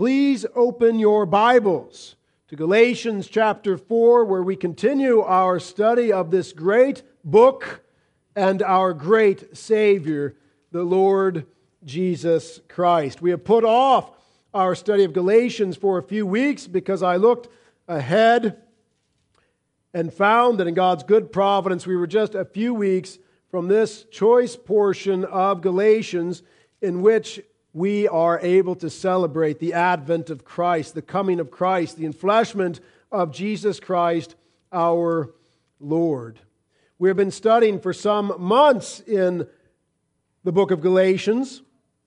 Please open your Bibles to Galatians chapter 4, where we continue our study of this great book and our great Savior, the Lord Jesus Christ. We have put off our study of Galatians for a few weeks because I looked ahead and found that in God's good providence we were just a few weeks from this choice portion of Galatians in which we are able to celebrate the advent of Christ, the coming of Christ, the enfleshment of Jesus Christ, our Lord. We have been studying for some months in the book of Galatians,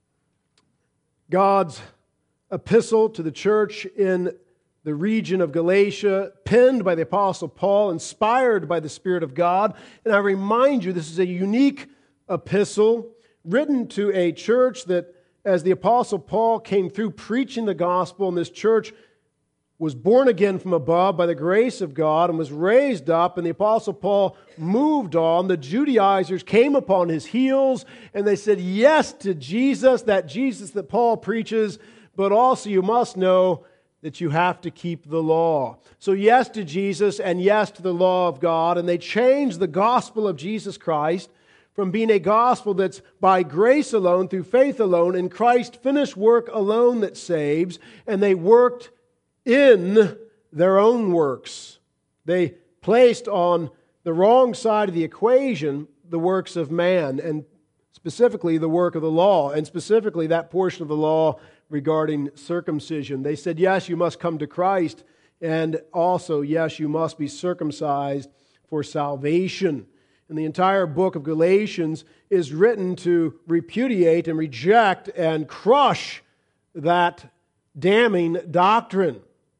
God's epistle to the church in the region of Galatia, penned by the Apostle Paul, inspired by the Spirit of God. And I remind you, this is a unique epistle written to a church that, as the Apostle Paul came through preaching the gospel, and this church was born again from above by the grace of God and was raised up, and the Apostle Paul moved on, the Judaizers came upon his heels, and they said yes to Jesus, that Paul preaches, but also you must know that you have to keep the law. So yes to Jesus and yes to the law of God, and they changed the gospel of Jesus Christ from being a gospel that's by grace alone, through faith alone, in Christ's finished work alone that saves, and they worked in their own works. They placed on the wrong side of the equation the works of man, and specifically the work of the law, and specifically that portion of the law regarding circumcision. They said, yes, you must come to Christ, and also, yes, you must be circumcised for salvation. And the entire book of Galatians is written to repudiate and reject and crush that damning doctrine.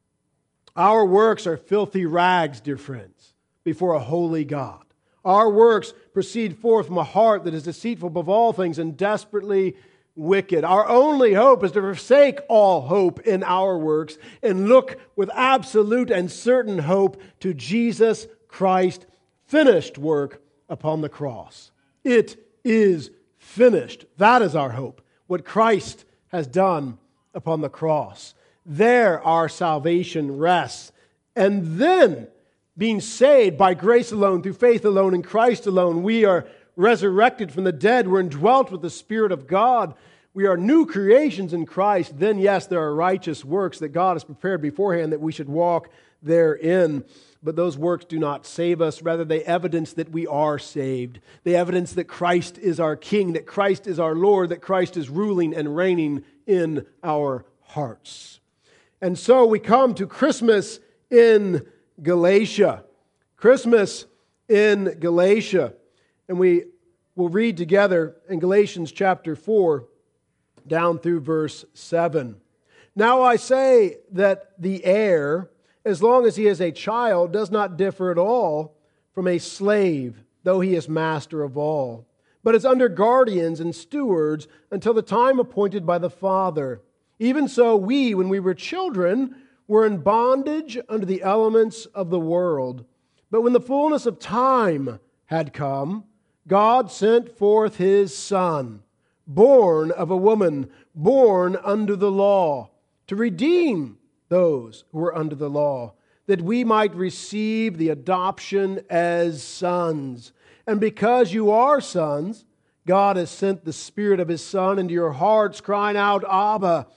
Our works are filthy rags, dear friends, before a holy God. Our works proceed forth from a heart that is deceitful above all things and desperately wicked. Our only hope is to forsake all hope in our works and look with absolute and certain hope to Jesus Christ's finished work upon the cross. It is finished. That is our hope. What Christ has done upon the cross. There our salvation rests. And then, being saved by grace alone, through faith alone, in Christ alone, we are resurrected from the dead. We're indwelt with the Spirit of God. We are new creations in Christ. Then, yes, there are righteous works that God has prepared beforehand that we should walk therein. But those works do not save us. Rather, they evidence that we are saved. They evidence that Christ is our King, that Christ is our Lord, that Christ is ruling and reigning in our hearts. And so we come to Christmas in Galatia. Christmas in Galatia. And we will read together in Galatians chapter 4, down through verse 7. Now I say that the heir, as long as he is a child, does not differ at all from a slave, though he is master of all, but is under guardians and stewards until the time appointed by the Father. Even so, we, when we were children, were in bondage under the elements of the world. But when the fullness of time had come, God sent forth His Son, born of a woman, born under the law, to redeem those who were under the law, that we might receive the adoption as sons. And because you are sons, God has sent the Spirit of His Son into your hearts, crying out, Abba,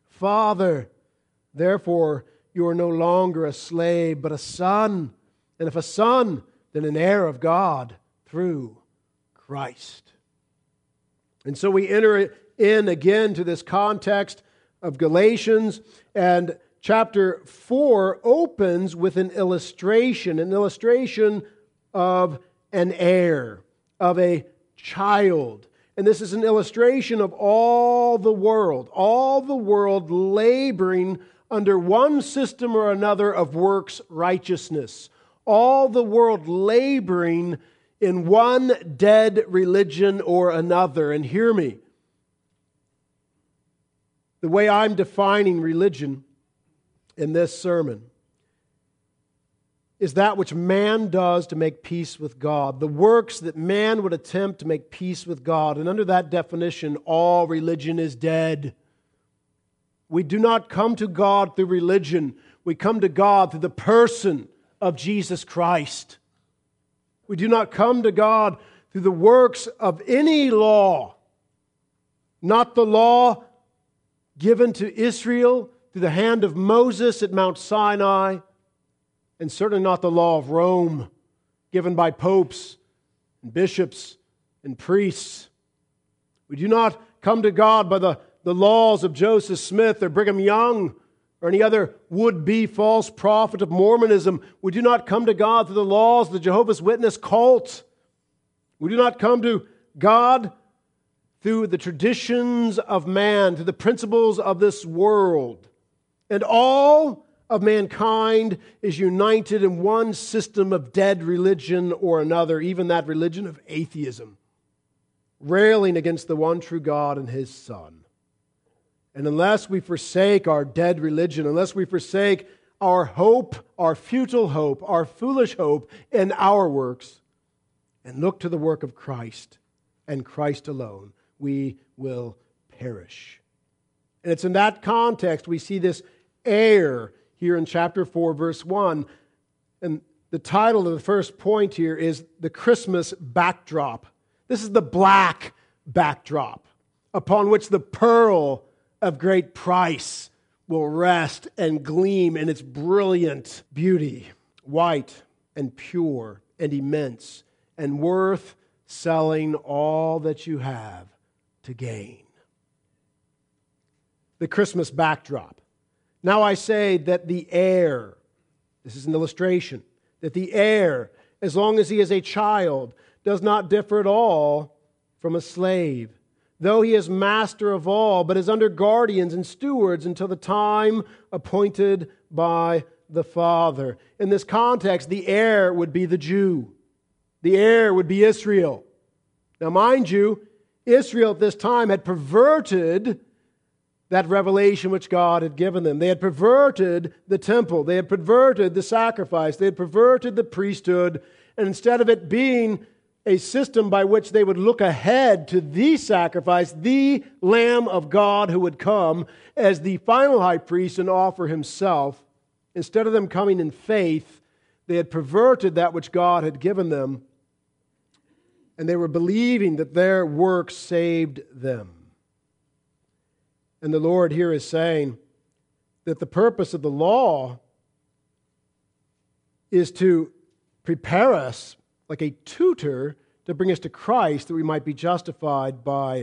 Father. Therefore, you are no longer a slave, but a son. And if a son, then an heir of God through Christ. And so we enter in again to this context of Galatians, and chapter 4 opens with an illustration of an heir, of a child. And this is an illustration of all the world laboring under one system or another of works righteousness. All the world laboring in one dead religion or another. And hear me, the way I'm defining religion in this sermon is that which man does to make peace with God. The works that man would attempt to make peace with God. And under that definition, all religion is dead. We do not come to God through religion. We come to God through the person of Jesus Christ. We do not come to God through the works of any law, not the law given to Israel through the hand of Moses at Mount Sinai, and certainly not the law of Rome given by popes and bishops and priests. We do not come to God by the laws of Joseph Smith or Brigham Young or any other would-be false prophet of Mormonism. We do not come to God through the laws of the Jehovah's Witness cult. We do not come to God through the traditions of man, through the principles of this world. And all of mankind is united in one system of dead religion or another, even that religion of atheism, railing against the one true God and His Son. And unless we forsake our dead religion, unless we forsake our hope, our futile hope, our foolish hope in our works, and look to the work of Christ and Christ alone, we will perish. And it's in that context we see this heir here in chapter 4, verse 1. And the title of the first point here is the Christmas backdrop. This is the black backdrop upon which the pearl of great price will rest and gleam in its brilliant beauty, white and pure and immense, and worth selling all that you have to gain. The Christmas backdrop. Now I say that the heir, this is an illustration, that the heir, as long as he is a child, does not differ at all from a slave, though he is master of all, but is under guardians and stewards until the time appointed by the Father. In this context, the heir would be the Jew. The heir would be Israel. Now, mind you, Israel at this time had perverted that revelation which God had given them. They had perverted the temple. They had perverted the sacrifice. They had perverted the priesthood. And instead of it being a system by which they would look ahead to the sacrifice, the Lamb of God who would come as the final high priest and offer Himself, instead of them coming in faith, they had perverted that which God had given them, and they were believing that their works saved them. And the Lord here is saying that the purpose of the law is to prepare us like a tutor to bring us to Christ that we might be justified by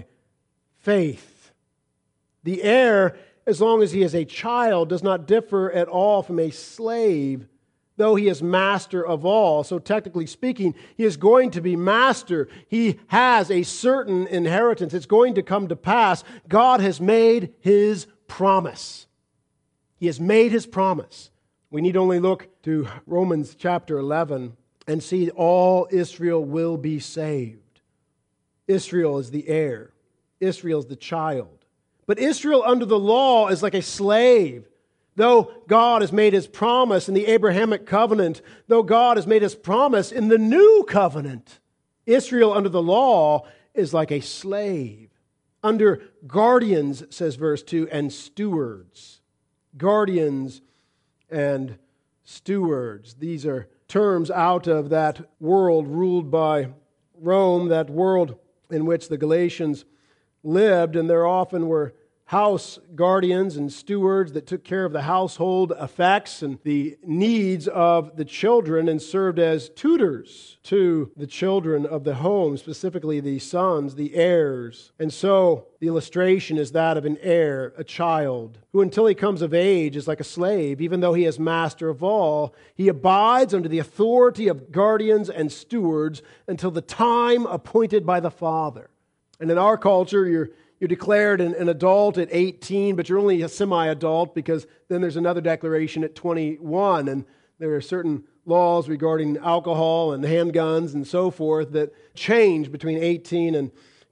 faith. The heir, as long as he is a child, does not differ at all from a slave, though he is master of all. So technically speaking, he is going to be master. He has a certain inheritance. It's going to come to pass. God has made His promise. He has made His promise. We need only look to Romans chapter 11 and see all Israel will be saved. Israel is the heir. Israel is the child. But Israel under the law is like a slave. Though God has made His promise in the Abrahamic covenant, though God has made His promise in the new covenant, Israel under the law is like a slave. Under guardians, says verse 2, and stewards. Guardians and stewards. These are terms out of that world ruled by Rome, that world in which the Galatians lived, and there often were house guardians and stewards that took care of the household effects and the needs of the children and served as tutors to the children of the home, specifically the sons, the heirs. And so the illustration is that of an heir, a child, who until he comes of age is like a slave, even though he is master of all. He abides under the authority of guardians and stewards until the time appointed by the Father. And in our culture, you're declared an adult at 18, but you're only a semi-adult because then there's another declaration at 21, and there are certain laws regarding alcohol and handguns and so forth that change between 18 and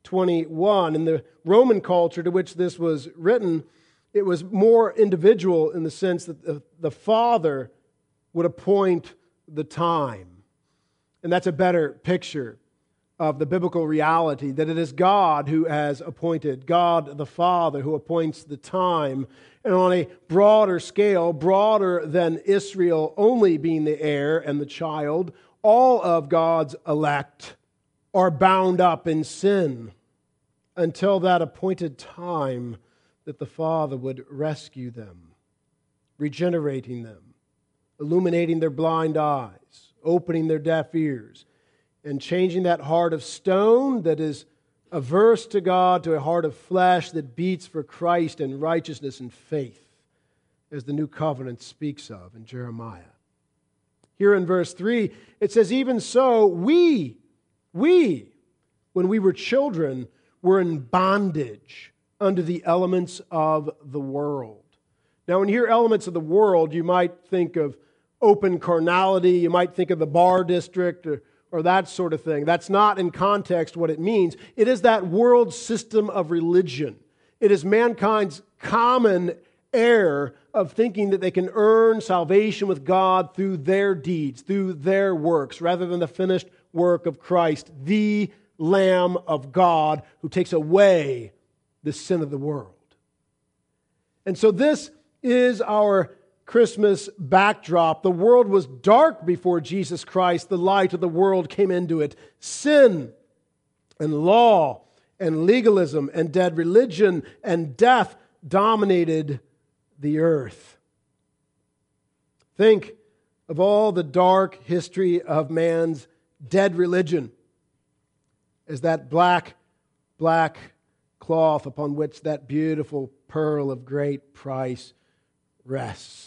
21. In the Roman culture to which this was written, it was more individual in the sense that the father would appoint the time. And that's a better picture of the biblical reality, that it is God who has appointed, God the Father who appoints the time, And on a broader scale, broader than Israel only being the heir and the child, all of God's elect are bound up in sin until that appointed time that the Father would rescue them, regenerating them, illuminating their blind eyes, opening their deaf ears, and changing that heart of stone that is averse to God to a heart of flesh that beats for Christ and righteousness and faith, as the new covenant speaks of in Jeremiah. Here in verse 3, it says, even so, we, when we were children, were in bondage under the elements of the world. Now, when you hear elements of the world, you might think of open carnality, you might think of the bar district, or that sort of thing. That's not in context what it means. It is that world system of religion. It is mankind's common error of thinking that they can earn salvation with God through their deeds, through their works, rather than the finished work of Christ, the Lamb of God who takes away the sin of the world. And so this is our Christmas backdrop. The world was dark before Jesus Christ. The light of the world came into it. Sin and law and legalism and dead religion and death dominated the earth. Think of all the dark history of man's dead religion as that black cloth upon which that beautiful pearl of great price rests.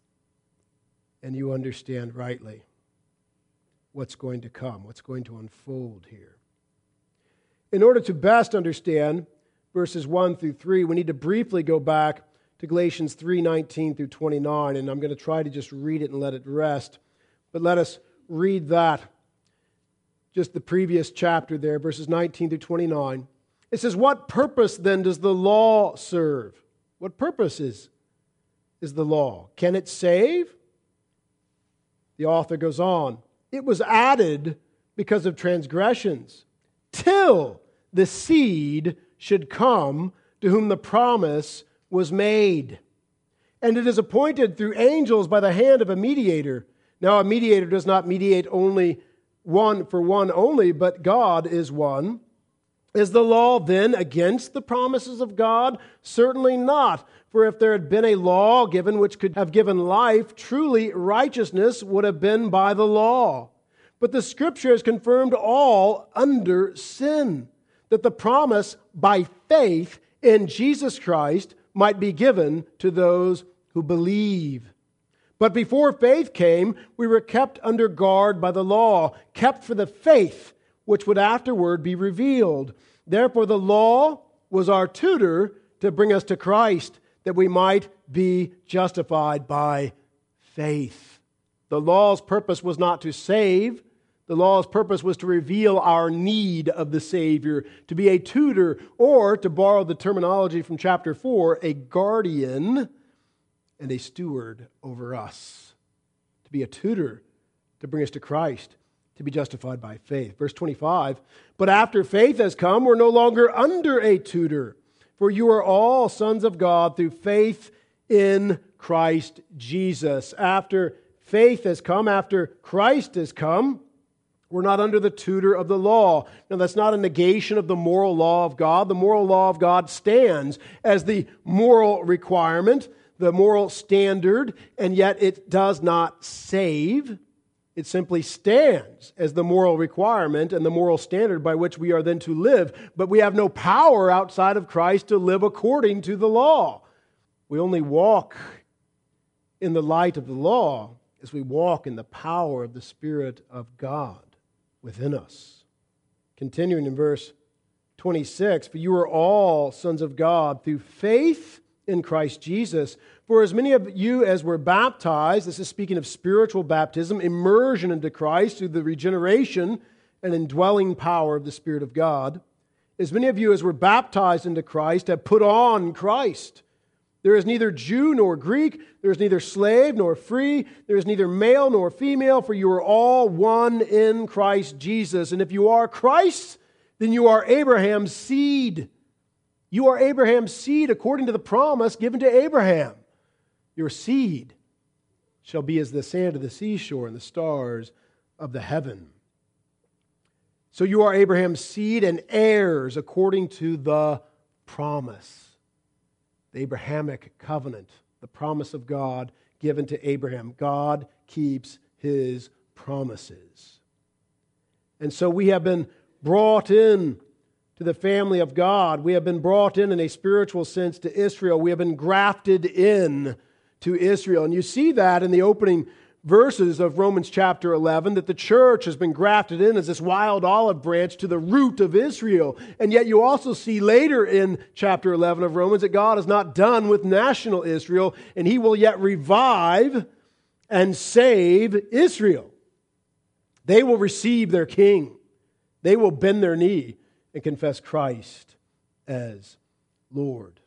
And you understand rightly what's going to come, what's going to unfold here. In order to best understand verses 1 through 3, we need to briefly go back to Galatians 3:19 through 29, and I'm going to try to just read it and let it rest. But let us read that, just the previous chapter there, verses 19 through 29. It says, what purpose then does the law serve? What purpose is the law? Can it save? The author goes on, it was added because of transgressions, till the seed should come to whom the promise was made. And it is appointed through angels by the hand of a mediator. Now a mediator does not mediate only one for one only, but God is one. Is the law then against the promises of God? Certainly not. For if there had been a law given which could have given life, truly righteousness would have been by the law. But the Scripture has confirmed all under sin, that the promise by faith in Jesus Christ might be given to those who believe. But before faith came, we were kept under guard by the law, kept for the faith which would afterward be revealed. Therefore the law was our tutor to bring us to Christ, that we might be justified by faith. The law's purpose was not to save. The law's purpose was to reveal our need of the Savior, to be a tutor, or, to borrow the terminology from chapter 4, a guardian and a steward over us. To be a tutor, to bring us to Christ, to be justified by faith. Verse 25, but after faith has come, we're no longer under a tutor, for you are all sons of God through faith in Christ Jesus. After faith has come, after Christ has come, we're not under the tutor of the law. Now, that's not a negation of the moral law of God. The moral law of God stands as the moral requirement, the moral standard, and yet it does not save. It simply stands as the moral requirement and the moral standard by which we are then to live. But we have no power outside of Christ to live according to the law. We only walk in the light of the law as we walk in the power of the Spirit of God within us. Continuing in verse 26, for you are all sons of God through faith in Christ Jesus. For as many of you as were baptized, this is speaking of spiritual baptism, immersion into Christ through the regeneration and indwelling power of the Spirit of God, as many of you as were baptized into Christ have put on Christ. There is neither Jew nor Greek, there is neither slave nor free, there is neither male nor female, for you are all one in Christ Jesus. And if you are Christ's, then you are Abraham's seed. You are Abraham's seed according to the promise given to Abraham. Your seed shall be as the sand of the seashore and the stars of the heaven. So you are Abraham's seed and heirs according to the promise. The Abrahamic covenant, the promise of God given to Abraham. God keeps His promises. And so we have been brought in to the family of God. We have been brought in a spiritual sense to Israel. We have been grafted in to Israel. And you see that in the opening verses of Romans chapter 11, that the church has been grafted in as this wild olive branch to the root of Israel. And yet you also see later in chapter 11 of Romans that God is not done with national Israel, and He will yet revive and save Israel. They will receive their king. They will bend their knee and confess Christ as Lord.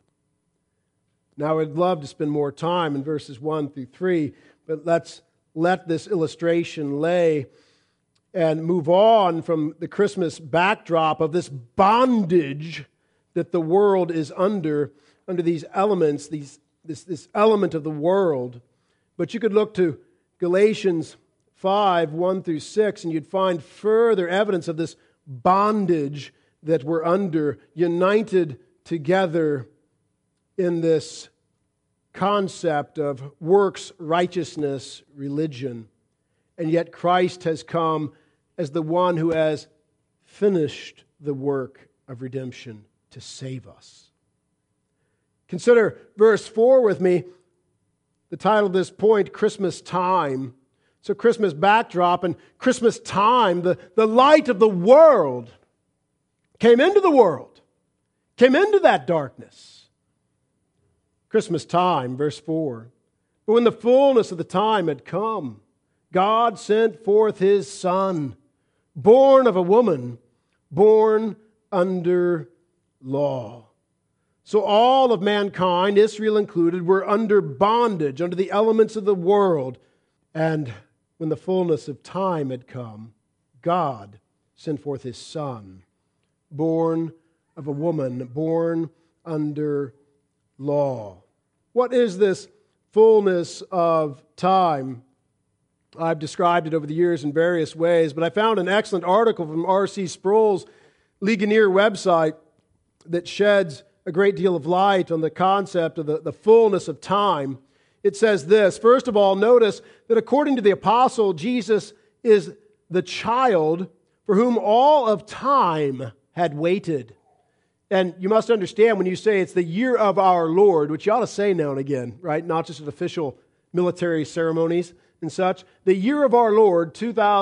Now, I'd love to spend more time in verses 1 through 3, but let's let this illustration lay and move on from the Christmas backdrop of this bondage that the world is under these elements, this element of the world. But you could look to Galatians 5, 1 through 6, and you'd find further evidence of this bondage that we're under, united together in this concept of works righteousness religion. And yet Christ has come as the one who has finished the work of redemption to save us. Consider verse 4 with me. The title of this point, Christmas Time. So Christmas backdrop and Christmas time, the light of the world came into the world, came into that darkness. Christmas time, verse 4. But when the fullness of the time had come, God sent forth His Son, born of a woman, born under law. So all of mankind, Israel included, were under bondage, under the elements of the world. And when the fullness of time had come, God sent forth His Son, born of a woman, born under law. What is this fullness of time? I've described it over the years in various ways, but I found an excellent article from R.C. Sproul's Ligonier website that sheds a great deal of light on the concept of the fullness of time. It says this: first of all, notice that according to the apostle, Jesus is the child for whom all of time had waited. And you must understand when you say it's the year of our Lord, which you ought to say now and again, right? Not just at official military ceremonies and such. The year of our Lord,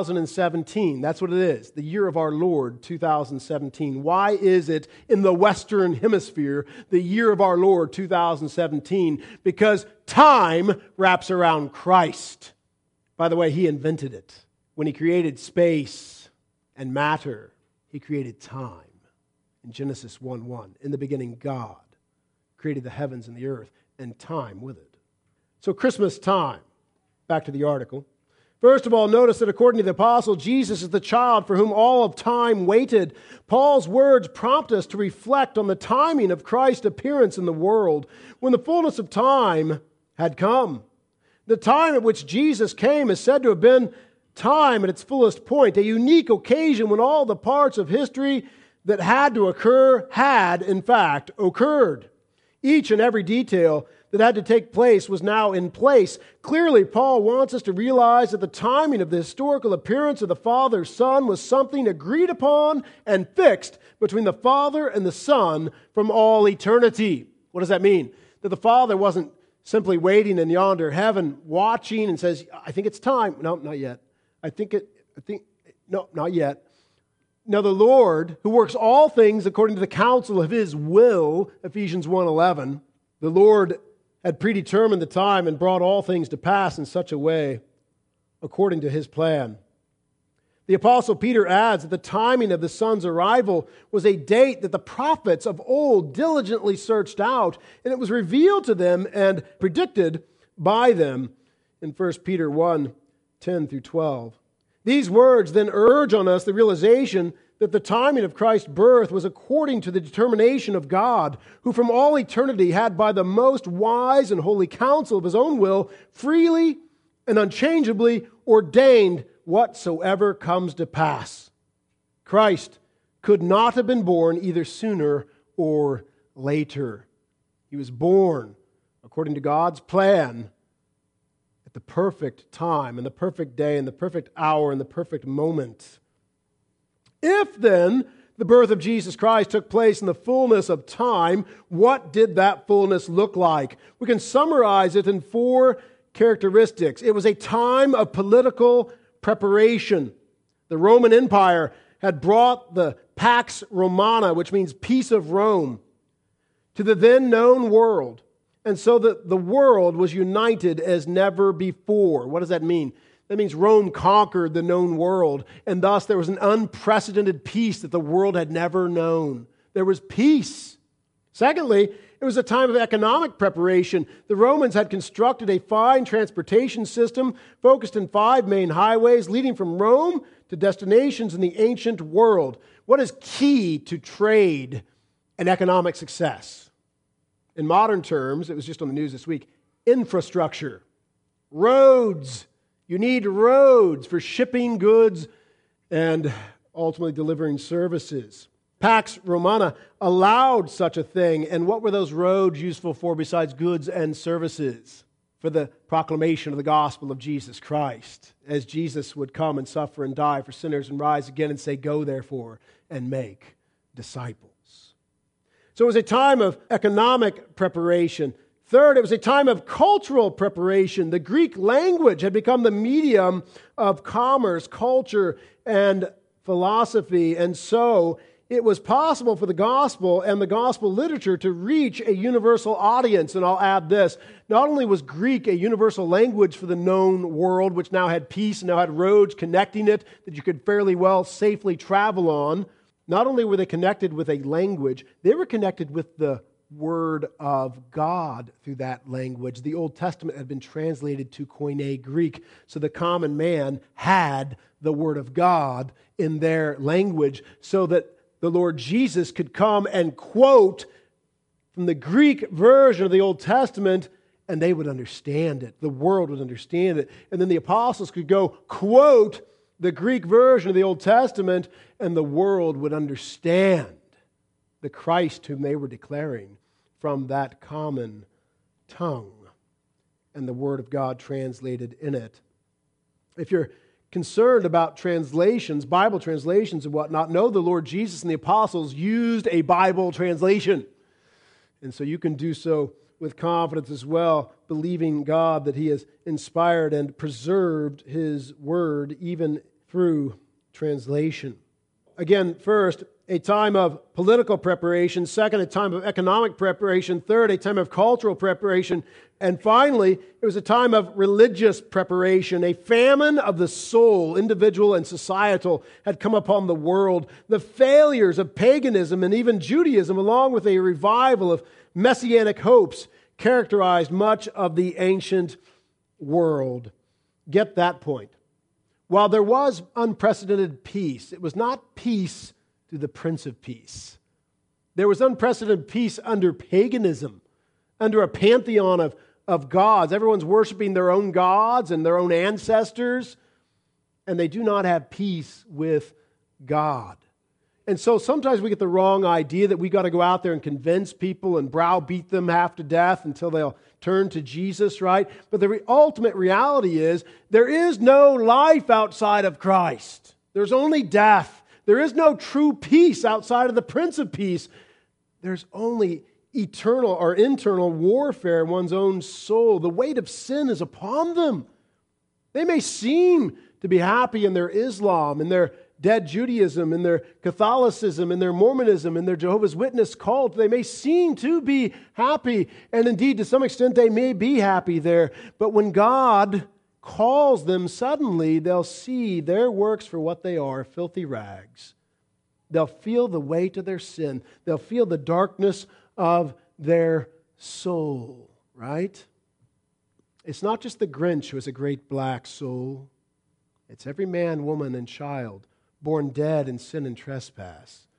2017. That's what it is. The year of our Lord, 2017. Why is it in the Western Hemisphere the year of our Lord, 2017? Because time wraps around Christ. By the way, He invented it. When He created space and matter, He created time. In Genesis 1:1, in the beginning God created the heavens and the earth, and time with it. So Christmas time, back to the article. First of all, notice that according to the apostle, Jesus is the child for whom all of time waited. Paul's words prompt us to reflect on the timing of Christ's appearance in the world. When the fullness of time had come, the time at which Jesus came is said to have been time at its fullest point, a unique occasion when all the parts of history that had to occur had, in fact, occurred. Each and every detail that had to take place was now in place. Clearly, Paul wants us to realize that the timing of the historical appearance of the Father's Son was something agreed upon and fixed between the Father and the Son from all eternity. What does that mean? That the Father wasn't simply waiting in yonder heaven, watching and says, I think it's time. No, not yet. No, not yet. Now the Lord, who works all things according to the counsel of His will, Ephesians 1:11, the Lord had predetermined the time and brought all things to pass in such a way according to His plan. The Apostle Peter adds that the timing of the Son's arrival was a date that the prophets of old diligently searched out, and it was revealed to them and predicted by them in 1 Peter 1:10 through 12. These words then urge on us the realization that the timing of Christ's birth was according to the determination of God, who from all eternity had by the most wise and holy counsel of his own will freely and unchangeably ordained whatsoever comes to pass. Christ could not have been born either sooner or later. He was born according to God's plan at the perfect time and the perfect day and the perfect hour and the perfect moment. If then the birth of Jesus Christ took place in the fullness of time, what did that fullness look like? We can summarize it in 4 characteristics. It was a time of political preparation. The Roman Empire had brought the Pax Romana, which means peace of Rome, to the then known world. And so that the world was united as never before. What does that mean? That means Rome conquered the known world, and thus there was an unprecedented peace that the world had never known. There was peace. Secondly, it was a time of economic preparation. The Romans had constructed a fine transportation system focused in 5 main highways leading from Rome to destinations in the ancient world. What is key to trade and economic success? In modern terms, it was just on the news this week, infrastructure, roads. You need roads for shipping goods and ultimately delivering services. Pax Romana allowed such a thing. And what were those roads useful for besides goods and services? For the proclamation of the gospel of Jesus Christ, as Jesus would come and suffer and die for sinners and rise again and say, "Go therefore and make disciples." So it was a time of economic preparation. Third, it was a time of cultural preparation. The Greek language had become the medium of commerce, culture, and philosophy. And so it was possible for the gospel and the gospel literature to reach a universal audience. And I'll add this. Not only was Greek a universal language for the known world, which now had peace and now had roads connecting it that you could fairly well safely travel on, not only were they connected with a language, they were connected with the Word of God through that language. The Old Testament had been translated to Koine Greek, so the common man had the Word of God in their language, so that the Lord Jesus could come and quote from the Greek version of the Old Testament, and they would understand it. The world would understand it. And then the apostles could go quote the Greek version of the Old Testament, and the world would understand the Christ whom they were declaring from that common tongue and the Word of God translated in it. If you're concerned about translations, Bible translations and whatnot, know the Lord Jesus and the apostles used a Bible translation. And so you can do so with confidence as well, believing God that He has inspired and preserved His Word even through translation. Again, first, a time of political preparation. Second, a time of economic preparation. Third, a time of cultural preparation. And finally, it was a time of religious preparation. A famine of the soul, individual and societal, had come upon the world. The failures of paganism and even Judaism, along with a revival of messianic hopes, characterized much of the ancient world. Get that point. While there was unprecedented peace, it was not peace through the Prince of Peace. There was unprecedented peace under paganism, under a pantheon of gods. Everyone's worshiping their own gods and their own ancestors, and they do not have peace with God. And so sometimes we get the wrong idea that we got to go out there and convince people and browbeat them half to death until they'll turn to Jesus, right? But the ultimate reality is there is no life outside of Christ. There's only death. There is no true peace outside of the Prince of Peace. There's only eternal or internal warfare in one's own soul. The weight of sin is upon them. They may seem to be happy in their Islam, in their dead Judaism, in their Catholicism, in their Mormonism, in their Jehovah's Witness cult. They may seem to be happy, and indeed to some extent they may be happy there. But when God calls them, suddenly they'll see their works for what they are, filthy rags. They'll feel the weight of their sin. They'll feel the darkness of their soul, right? It's not just the Grinch who has a great black soul. It's every man, woman, and child born dead in sin and trespass.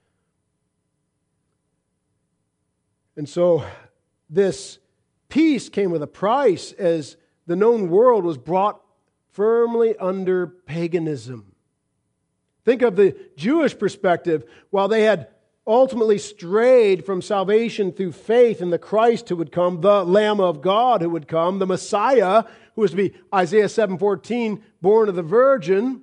And so this peace came with a price as the known world was brought firmly under paganism. Think of the Jewish perspective. While they had ultimately strayed from salvation through faith in the Christ who would come, the Lamb of God who would come, the Messiah, who was to be, Isaiah 7:14, born of the Virgin,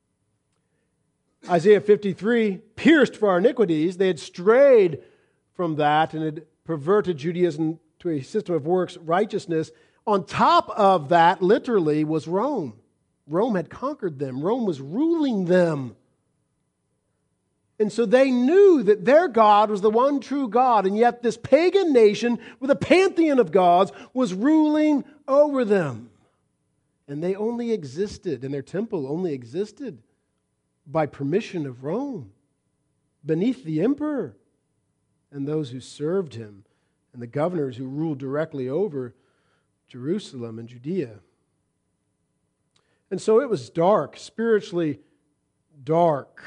Isaiah 53, pierced for our iniquities. They had strayed from that and had perverted Judaism to a system of works righteousness. On top of that, literally, was Rome. Rome had conquered them. Rome was ruling them. And so they knew that their God was the one true God, and yet this pagan nation with a pantheon of gods was ruling over them. And they only existed, and their temple only existed by permission of Rome, beneath the emperor and those who served him, and the governors who ruled directly over Jerusalem and Judea. And so it was dark, spiritually dark.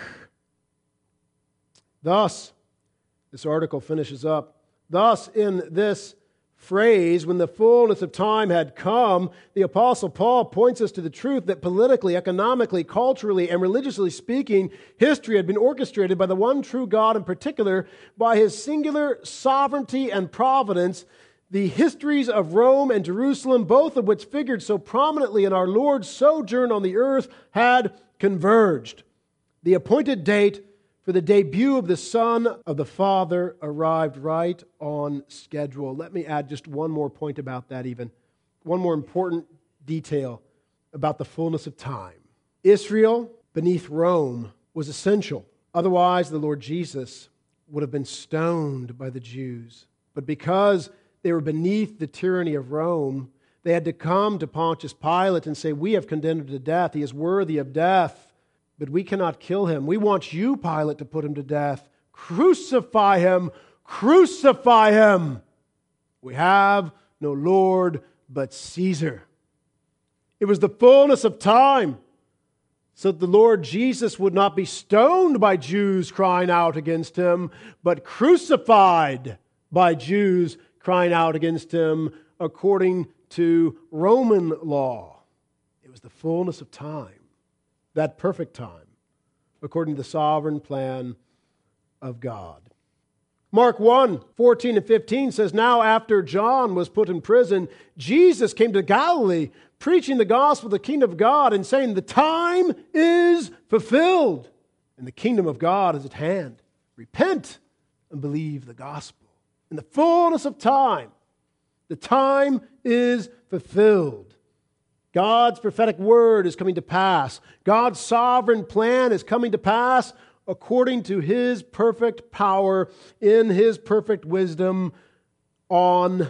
Thus, this article finishes up, thus in this phrase, when the fullness of time had come, the Apostle Paul points us to the truth that politically, economically, culturally, and religiously speaking, history had been orchestrated by the one true God, in particular, by His singular sovereignty and providence. The histories of Rome and Jerusalem, both of which figured so prominently in our Lord's sojourn on the earth, had converged. The appointed date for the debut of the Son of the Father arrived right on schedule. Let me add just one more point about that even. One more important detail about the fullness of time. Israel beneath Rome was essential. Otherwise, the Lord Jesus would have been stoned by the Jews. But because they were beneath the tyranny of Rome, they had to come to Pontius Pilate and say, "We have condemned him to death. He is worthy of death. But we cannot kill him. We want you, Pilate, to put him to death. Crucify him! Crucify him! We have no Lord but Caesar." It was the fullness of time so that the Lord Jesus would not be stoned by Jews crying out against him, but crucified by Jews crying out against him according to Roman law. It was the fullness of time. That perfect time, according to the sovereign plan of God. Mark 1:14 and 15 says, "Now after John was put in prison, Jesus came to Galilee, preaching the gospel of the kingdom of God and saying, 'The time is fulfilled, and the kingdom of God is at hand. Repent and believe the gospel.'" In the fullness of time, the time is fulfilled. God's prophetic word is coming to pass. God's sovereign plan is coming to pass according to His perfect power in His perfect wisdom on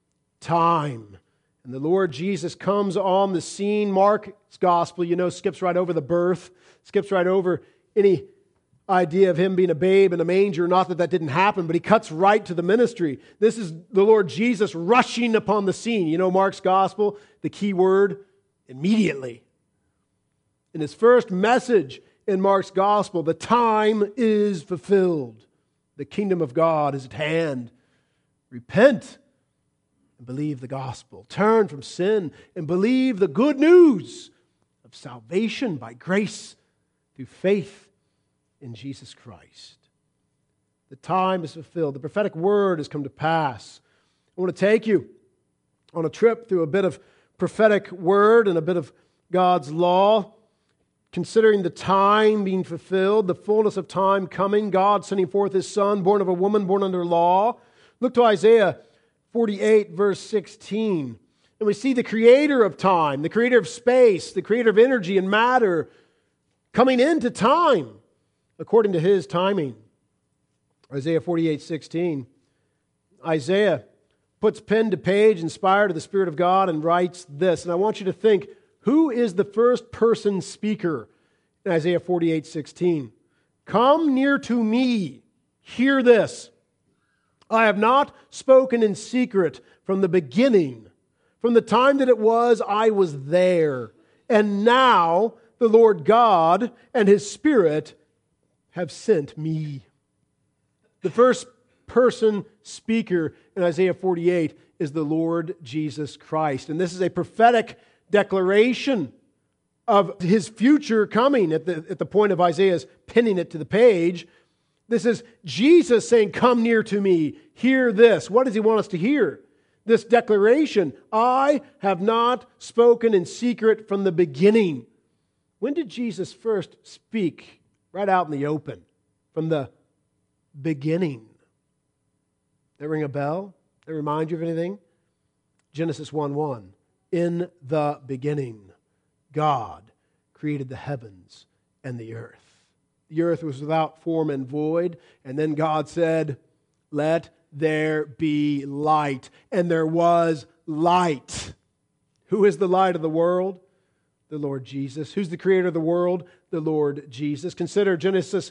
time. And the Lord Jesus comes on the scene. Mark's gospel, skips right over the birth, skips right over any idea of Him being a babe in a manger. Not that didn't happen, but He cuts right to the ministry. This is the Lord Jesus rushing upon the scene. Mark's gospel, the key word, immediately. In His first message in Mark's gospel, the time is fulfilled. The kingdom of God is at hand. Repent and believe the gospel. Turn from sin and believe the good news of salvation by grace through faith in Jesus Christ. The time is fulfilled. The prophetic word has come to pass. I want to take you on a trip through a bit of prophetic word and a bit of God's law, considering the time being fulfilled, the fullness of time coming, God sending forth His Son, born of a woman, born under law. Look to Isaiah 48, verse 16. And we see the creator of time, the creator of space, the creator of energy and matter coming into time according to His timing. Isaiah 48, 16. Isaiah puts pen to page, inspired of the Spirit of God, and writes this. And I want you to think, who is the first person speaker in Isaiah 48, 16? "Come near to me, hear this. I have not spoken in secret from the beginning. From the time that it was, I was there. And now the Lord God and His Spirit have sent me. The first person speaker in Isaiah 48 is the Lord Jesus Christ. And this is a prophetic declaration of his future coming at the point of Isaiah's pinning it to the page. This is Jesus saying, "Come near to me, hear this." What does he want us to hear? This declaration, "I have not spoken in secret from the beginning." When did Jesus first speak right out in the open? From the beginning. That ring a bell? That remind you of anything? Genesis 1:1. In the beginning, God created the heavens and the earth. The earth was without form and void, and then God said, "Let there be light." And there was light. Who is the light of the world? The Lord Jesus. Who's the creator of the world? The Lord Jesus. Consider Genesis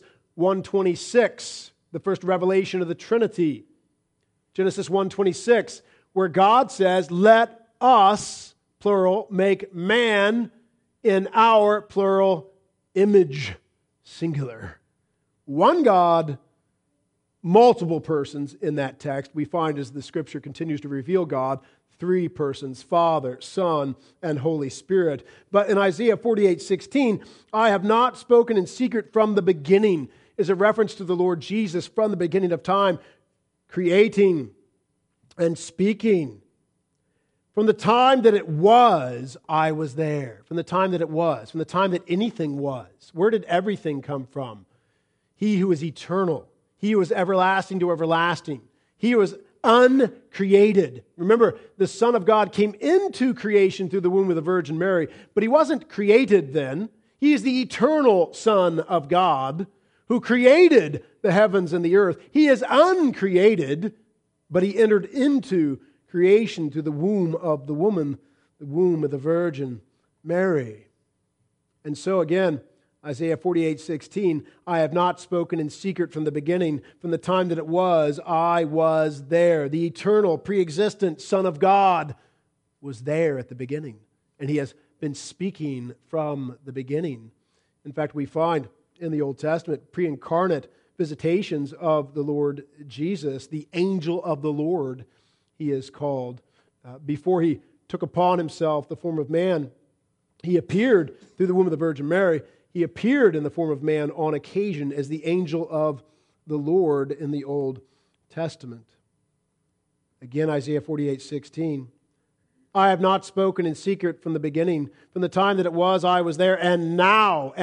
1:26, the first revelation of the Trinity. Genesis 1:26, where God says, "Let us," plural, "make man in our," plural, "image," singular. One God, multiple persons in that text. We find as the Scripture continues to reveal God, three persons, Father, Son, and Holy Spirit. But in Isaiah 48:16, "I have not spoken in secret from the beginning," is a reference to the Lord Jesus from the beginning of time, creating and speaking. From the time that it was, I was there. From the time that it was, from the time that anything was. Where did everything come from? He who is eternal. He who is everlasting to everlasting. He who is uncreated. Remember, the Son of God came into creation through the womb of the Virgin Mary, but he wasn't created then. He is the eternal Son of God who created the heavens and the earth. He is uncreated, but he entered into creation through the womb of the woman, the womb of the Virgin Mary. And so again, Isaiah 48:16, "I have not spoken in secret from the beginning. From the time that it was, I was there." The eternal, pre-existent Son of God was there at the beginning. And he has been speaking from the beginning. In fact, we find in the Old Testament pre-incarnate visitations of the Lord Jesus, the angel of the Lord, he is called. Before he took upon himself the form of man, he appeared through the womb of the Virgin Mary. He appeared in the form of man on occasion as the angel of the Lord in the Old Testament. Again, Isaiah 48:16. "I have not spoken in secret from the beginning. From the time that it was, I was there. And now,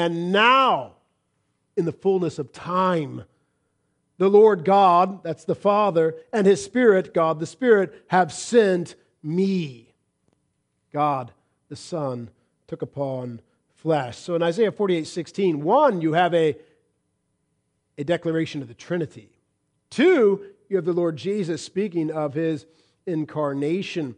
in the fullness of time, the Lord God," that's the Father, "and His Spirit," God the Spirit, "have sent me." God the Son took upon flesh. So in Isaiah 48:16, one, you have a declaration of the Trinity. Two, you have the Lord Jesus speaking of His incarnation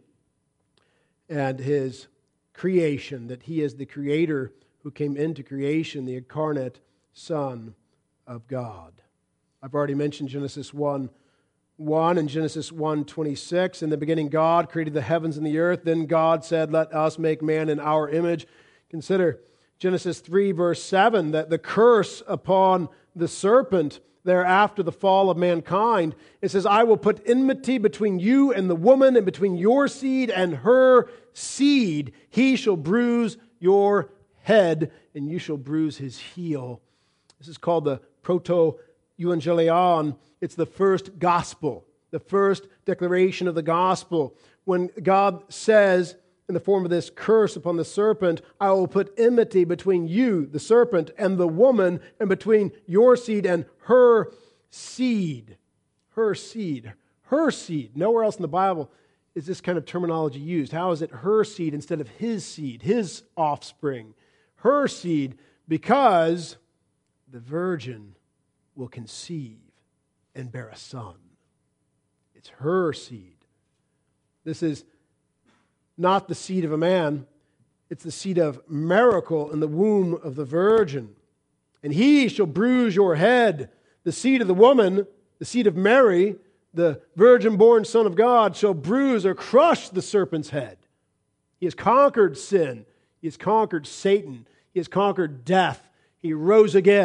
and His creation, that He is the Creator who came into creation, the incarnate Son of God. I've already mentioned Genesis 1:1 and Genesis 1:26. "In the beginning God created the heavens and the earth. Then God said, 'Let us make man in our image.'" Consider Genesis 3, verse 7, that the curse upon the serpent there after the fall of mankind, it says, "I will put enmity between you and the woman, and between your seed and her seed. He shall bruise your head, and you shall bruise his heel." This is called the proto-evangelion. It's the first gospel, the first declaration of the gospel. When God says, in the form of this curse upon the serpent, "I will put enmity between you, the serpent, and the woman, and between your seed and her seed." Her seed. Her seed. Nowhere else in the Bible is this kind of terminology used. How is it her seed instead of his seed, his offspring? Her seed, because the virgin will conceive and bear a son. It's her seed. This is not the seed of a man. It's the seed of miracle in the womb of the virgin. "And he shall bruise your head." The seed of the woman, the seed of Mary, the virgin-born Son of God, shall bruise or crush the serpent's head. He has conquered sin. He has conquered Satan. He has conquered death. He rose again.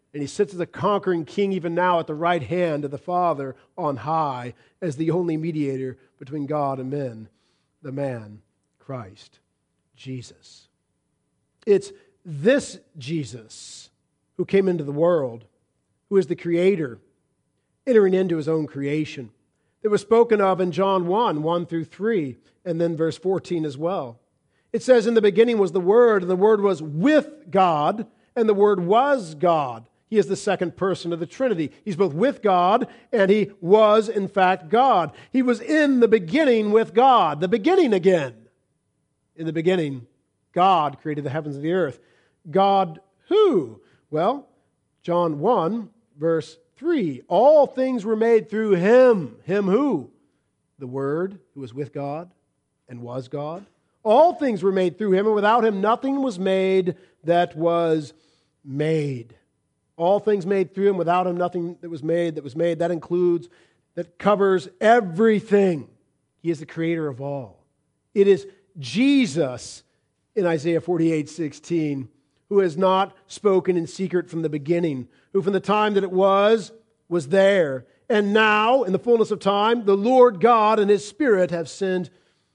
And he sits as a conquering king even now at the right hand of the Father on high as the only mediator between God and men, the man, Christ Jesus. It's this Jesus who came into the world, who is the Creator, entering into His own creation, that was spoken of in John 1 through 3, and then verse 14 as well. It says, in the beginning was the Word, and the Word was with God, and the Word was God. He is the second person of the Trinity. He's both with God, and He was, in fact, God. He was in the beginning with God. The beginning again. In the beginning, God created the heavens and the earth. God who? Well, John 1, verse 3. All things were made through Him. Him who? The Word, who was with God and was God. All things were made through Him, and without Him nothing was made that was made. All things made through Him, without Him nothing that was made. That includes, that covers everything. He is the Creator of all. It is Jesus in Isaiah 48:16 who has not spoken in secret from the beginning, who from the time that it was there. And now, in the fullness of time, the Lord God and His Spirit have sent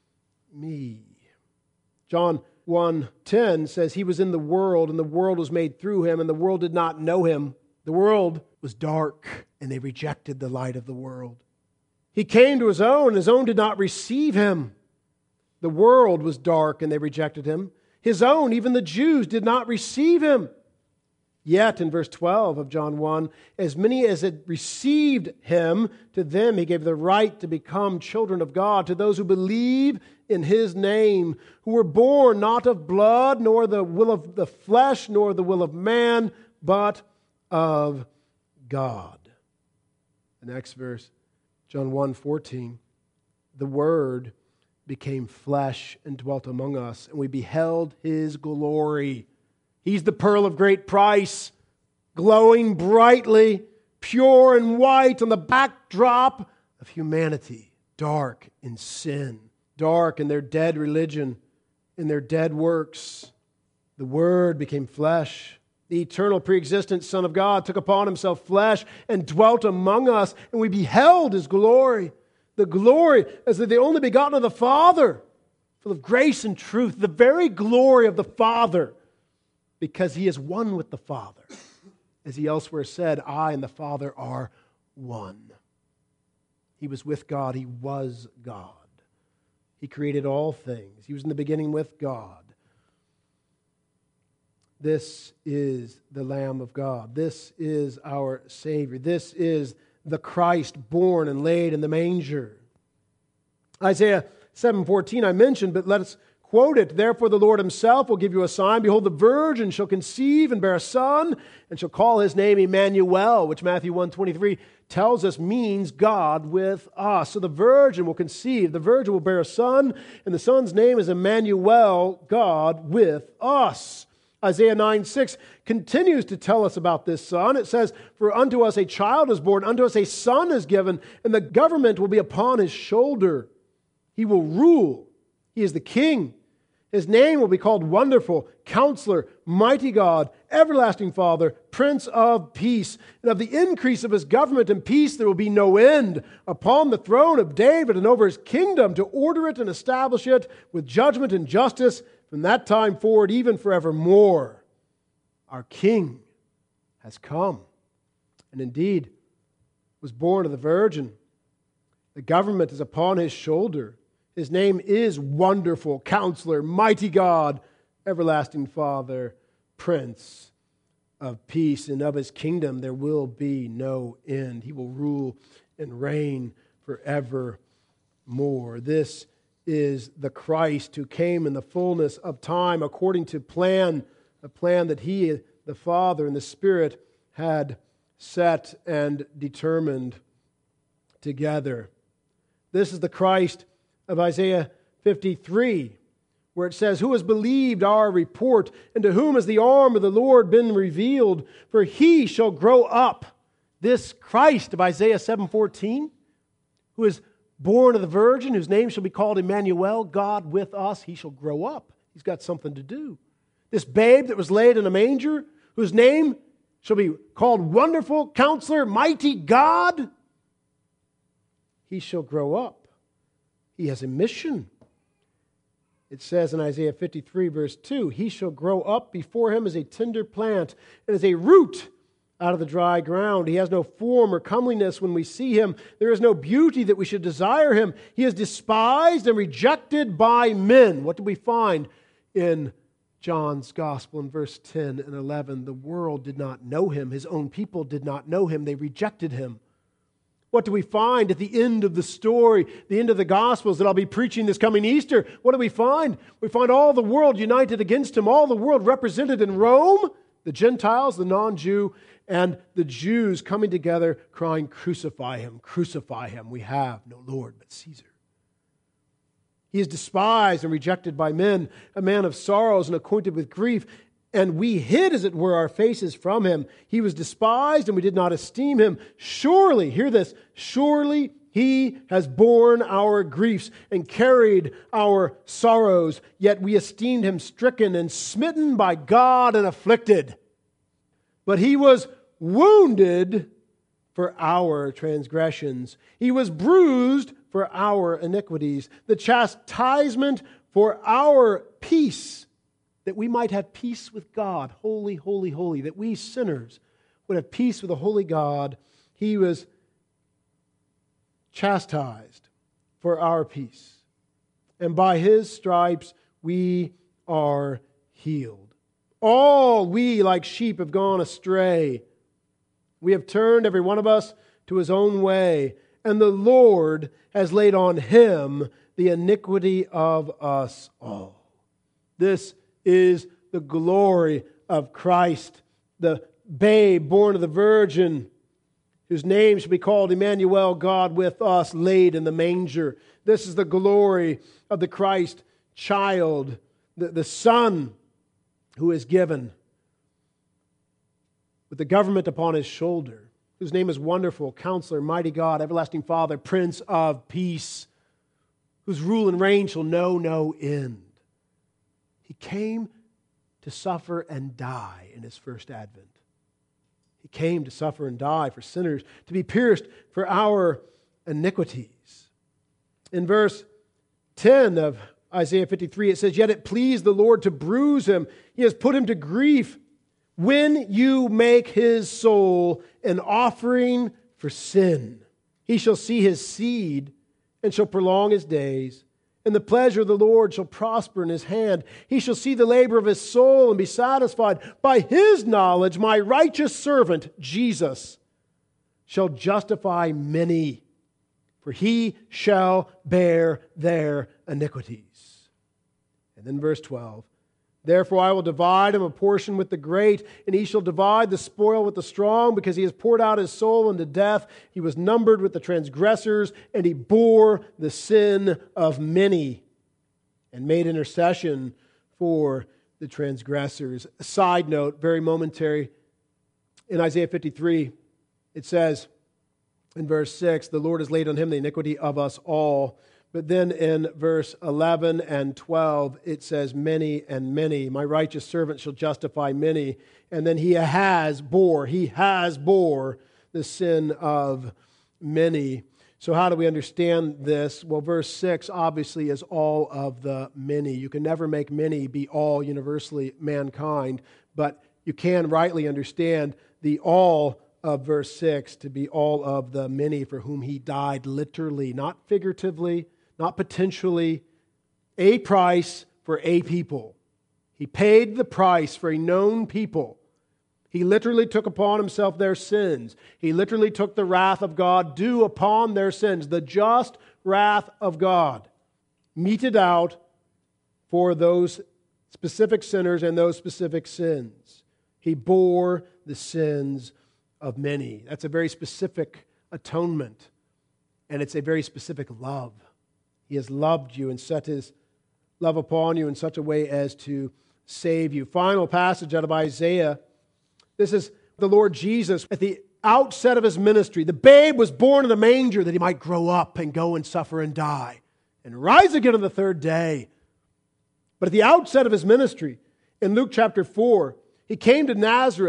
me. John 1:10 says, He was in the world, and the world was made through Him, and the world did not know Him. The world was dark, and they rejected the light of the world. He came to His own, and His own did not receive Him. The world was dark, and they rejected Him. His own, even the Jews, did not receive Him. Yet, in verse 12 of John 1, as many as had received Him, to them He gave the right to become children of God, to those who believe in His name, who were born not of blood, nor the will of the flesh, nor the will of man, but of God. The next verse, John 1:14, the Word became flesh and dwelt among us, and we beheld His glory. He's the pearl of great price, glowing brightly, pure and white on the backdrop of humanity, dark in sin, dark in their dead religion, in their dead works. The Word became flesh. The eternal pre-existent Son of God took upon Himself flesh and dwelt among us, and we beheld His glory. The glory as the only begotten of the Father, full of grace and truth, the very glory of the Father, because He is one with the Father. As He elsewhere said, I and the Father are one. He was with God. He was God. He created all things. He was in the beginning with God. This is the Lamb of God. This is our Savior. This is the Christ born and laid in the manger. Isaiah 7:14 I mentioned, but let us quote it. Therefore the Lord Himself will give you a sign. Behold, the virgin shall conceive and bear a son, and shall call His name Emmanuel, which Matthew 1:23 tells us means God with us. So the virgin will conceive, the virgin will bear a son, and the son's name is Emmanuel, God with us. Isaiah 9:6 continues to tell us about this son. It says, for unto us a child is born, unto us a son is given, and the government will be upon His shoulder. He will rule. He is the king. His name will be called Wonderful, Counselor, Mighty God, Everlasting Father, Prince of Peace. And of the increase of His government and peace there will be no end upon the throne of David and over His kingdom, to order it and establish it with judgment and justice from that time forward, even forevermore. Our King has come, and indeed was born of the Virgin. The government is upon His shoulder. His name is Wonderful, Counselor, Mighty God, Everlasting Father, Prince of Peace. And of His kingdom there will be no end. He will rule and reign forevermore. This is the Christ who came in the fullness of time according to plan, a plan that He, the Father and the Spirit, had set and determined together. This is the Christ of Isaiah 53, where it says, who has believed our report, and to whom has the arm of the Lord been revealed? For He shall grow up. This Christ of Isaiah 7:14, who is born of the Virgin, whose name shall be called Emmanuel, God with us, He shall grow up. He's got something to do. This babe that was laid in a manger, whose name shall be called Wonderful Counselor, Mighty God. He shall grow up. He has a mission. It says in Isaiah 53, verse 2, he shall grow up before him as a tender plant and as a root out of the dry ground. He has no form or comeliness when we see him. There is no beauty that we should desire him. He is despised and rejected by men. What do we find in John's Gospel in verse 10 and 11? The world did not know him. His own people did not know him. They rejected him. What do we find at the end of the story, the end of the Gospels that I'll be preaching this coming Easter? What do we find? We find all the world united against him, all the world represented in Rome, the Gentiles, the non-Jew, and the Jews coming together crying, crucify him, crucify him. We have no Lord but Caesar. He is despised and rejected by men, a man of sorrows and acquainted with grief. And we hid, as it were, our faces from him. He was despised, and we did not esteem him. Surely, hear this, surely he has borne our griefs and carried our sorrows. Yet we esteemed him stricken and smitten by God and afflicted. But he was wounded for our transgressions. He was bruised for our iniquities. The chastisement for our peace, that we might have peace with God, holy, holy, holy, that we sinners would have peace with a holy God. He was chastised for our peace. And by his stripes we are healed. All we like sheep have gone astray. We have turned every one of us to his own way, and the Lord has laid on him the iniquity of us all. This is the glory of Christ, the babe born of the Virgin, whose name shall be called Emmanuel, God with us, laid in the manger. This is the glory of the Christ child, the Son who is given with the government upon his shoulder, whose name is Wonderful, Counselor, Mighty God, Everlasting Father, Prince of Peace, whose rule and reign shall know no end. He came to suffer and die in his first advent. He came to suffer and die for sinners, to be pierced for our iniquities. In verse 10 of Isaiah 53, it says, yet it pleased the Lord to bruise him. He has put him to grief. When you make his soul an offering for sin, he shall see his seed and shall prolong his days. And the pleasure of the Lord shall prosper in his hand. He shall see the labor of his soul and be satisfied. By his knowledge, my righteous servant, Jesus, shall justify many, for he shall bear their iniquities. And then verse 12, therefore I will divide him a portion with the great, and he shall divide the spoil with the strong, because he has poured out his soul unto death. He was numbered with the transgressors, and he bore the sin of many, and made intercession for the transgressors. A side note, very momentary, in Isaiah 53, it says in verse 6, the Lord has laid on him the iniquity of us all. But then in verse 11 and 12, it says, many and many. My righteous servant shall justify many. And then he has bore the sin of many. So how do we understand this? Well, verse 6 obviously is all of the many. You can never make many be all universally mankind, but you can rightly understand the all of verse 6 to be all of the many for whom he died literally, not figuratively, not potentially, a price for a people. He paid the price for a known people. He literally took upon himself their sins. He literally took the wrath of God due upon their sins, the just wrath of God, meted out for those specific sinners and those specific sins. He bore the sins of many. That's a very specific atonement, and it's a very specific love. He has loved you and set his love upon you in such a way as to save you. Final passage out of Isaiah. This is the Lord Jesus at the outset of his ministry. The babe was born in a manger that he might grow up and go and suffer and die and rise again on the third day. But at the outset of his ministry, in Luke chapter 4, he came to Nazareth,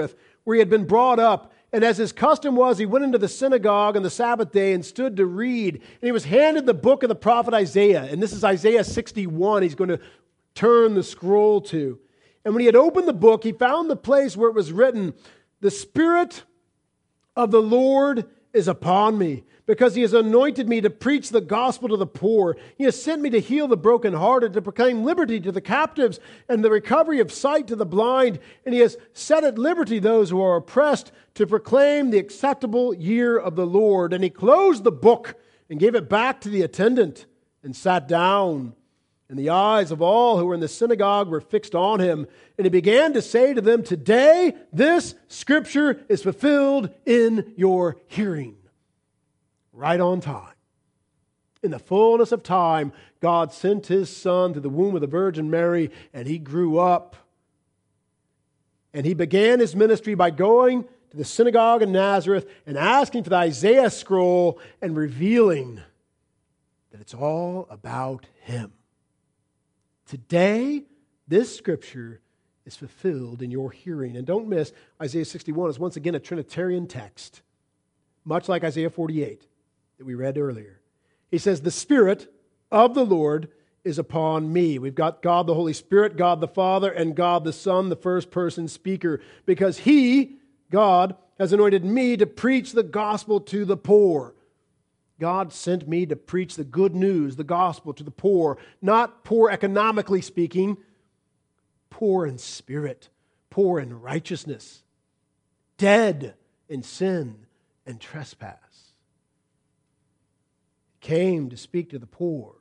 where he had been brought up. And as his custom was, he went into the synagogue on the Sabbath day and stood to read. And he was handed the book of the prophet Isaiah. And this is Isaiah 61 he's going to turn the scroll to. And when he had opened the book, he found the place where it was written, "The Spirit of the Lord is upon me, because he has anointed me to preach the gospel to the poor. He has sent me to heal the brokenhearted, to proclaim liberty to the captives and the recovery of sight to the blind. And he has set at liberty those who are oppressed, to proclaim the acceptable year of the Lord." And he closed the book and gave it back to the attendant and sat down. And the eyes of all who were in the synagogue were fixed on him. And he began to say to them, "Today this scripture is fulfilled in your hearing." Right on time. In the fullness of time, God sent his Son to the womb of the Virgin Mary, and he grew up. And he began his ministry by going to the synagogue in Nazareth and asking for the Isaiah scroll and revealing that it's all about him. Today, this scripture is fulfilled in your hearing. And don't miss, Isaiah 61 is once again a Trinitarian text, much like Isaiah 48 that we read earlier. He says, "The Spirit of the Lord is upon me." We've got God the Holy Spirit, God the Father, and God the Son, the first person speaker, because he, God, has anointed me to preach the gospel to the poor. God sent me to preach the good news, the gospel to the poor, not poor economically speaking, poor in spirit, poor in righteousness, dead in sin and trespass. He came to speak to the poor,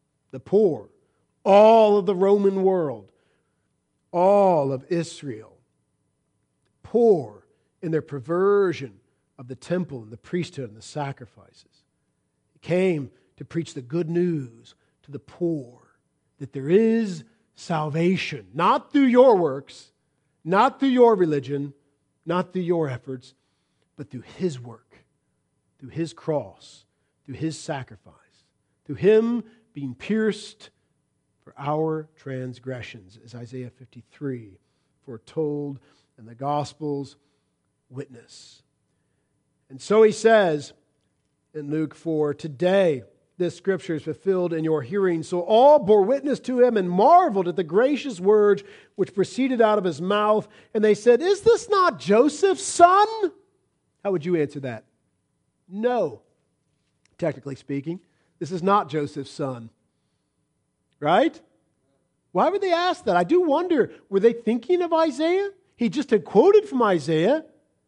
all of the Roman world, all of Israel, poor in their perversion of the temple and the priesthood and the sacrifices. He came to preach the good news to the poor, that there is salvation, not through your works, not through your religion, not through your efforts, but through his work, through his cross, through his sacrifice, through him being pierced for our transgressions, as Isaiah 53 foretold and the Gospels witness. And so he says in Luke 4, "Today this scripture is fulfilled in your hearing." So all bore witness to him and marveled at the gracious words which proceeded out of his mouth. And they said, "Is this not Joseph's son?" How would you answer that? No. Technically speaking, this is not Joseph's son. Right? Why would they ask that? I do wonder, were they thinking of Isaiah? He just had quoted from Isaiah.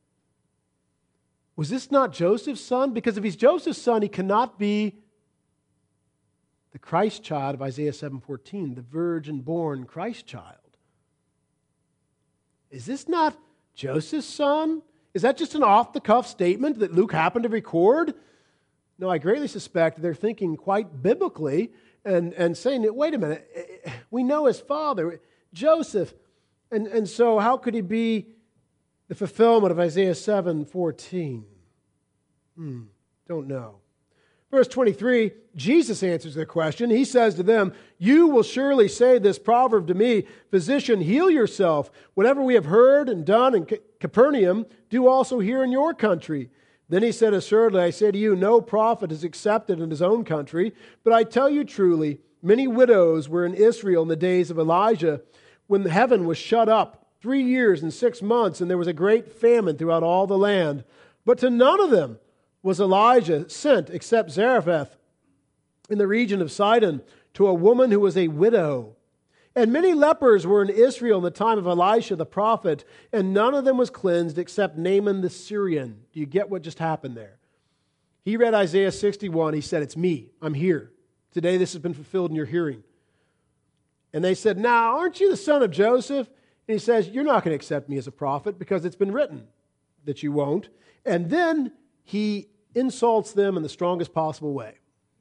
Was this not Joseph's son? Because if he's Joseph's son, he cannot be the Christ child of Isaiah 7:14, the virgin-born Christ child. Is this not Joseph's son? Is that just an off-the-cuff statement that Luke happened to record? No, I greatly suspect they're thinking quite biblically and saying, wait a minute, we know his father, Joseph, and so how could he be the fulfillment of Isaiah 7:14? Don't know. Verse 23, Jesus answers their question. He says to them, "You will surely say this proverb to me, 'Physician, heal yourself. Whatever we have heard and done in Capernaum, do also here in your country.' Then he said, 'Assuredly, I say to you, no prophet is accepted in his own country. But I tell you truly, many widows were in Israel in the days of Elijah, when heaven was shut up 3 years and 6 months, and there was a great famine throughout all the land. But to none of them was Elijah sent except Zarephath in the region of Sidon, to a woman who was a widow. And many lepers were in Israel in the time of Elisha the prophet, and none of them was cleansed except Naaman the Syrian." Do you get what just happened there? He read Isaiah 61. He said, "It's me. I'm here. Today this has been fulfilled in your hearing." And they said, "Now, aren't you the son of Joseph?" And he says, "You're not going to accept me as a prophet because it's been written that you won't." And then he insults them in the strongest possible way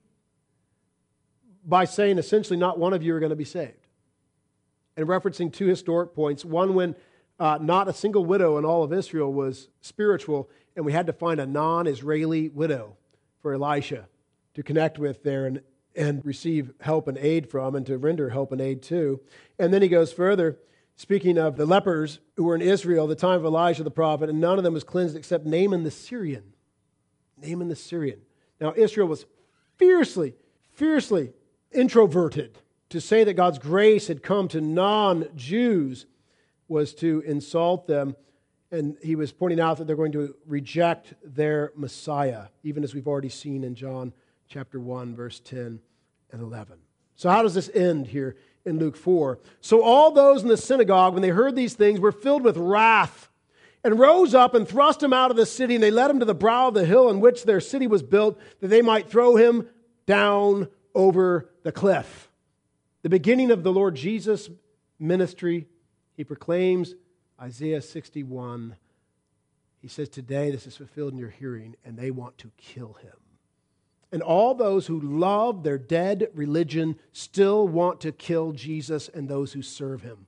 by saying essentially not one of you are going to be saved. And referencing two historic points. One, when not a single widow in all of Israel was spiritual, and we had to find a non-Israeli widow for Elisha to connect with there and receive help and aid from, and to render help and aid to. And then he goes further, speaking of the lepers who were in Israel at the time of Elijah the prophet, and none of them was cleansed except Naaman the Syrian. Naaman the Syrian. Now, Israel was fiercely introverted. To say that God's grace had come to non-Jews was to insult them. And he was pointing out that they're going to reject their Messiah, even as we've already seen in John chapter 1, verse 10 and 11. So how does this end here in Luke 4? So all those in the synagogue, when they heard these things, were filled with wrath and rose up and thrust him out of the city, and they led him to the brow of the hill on which their city was built, that they might throw him down over the cliff. The beginning of the Lord Jesus' ministry, he proclaims Isaiah 61. He says, today this is fulfilled in your hearing, and they want to kill him. And all those who love their dead religion still want to kill Jesus and those who serve him.